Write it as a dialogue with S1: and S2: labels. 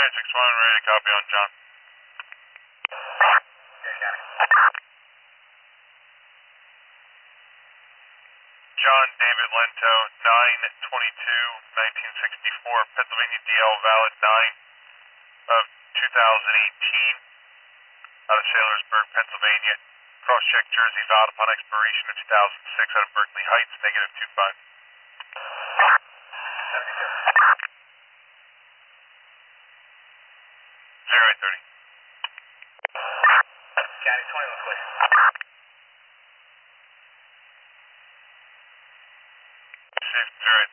S1: 961, ready to copy on John. John David Lento, 9/22/1964, Pennsylvania DL valid 9/2018, out of Saylorsburg, Pennsylvania. Cross-check Jersey valid upon expiration of 2006 out of Berkeley Heights, -25. 0830.
S2: County 21, please.
S1: 0830.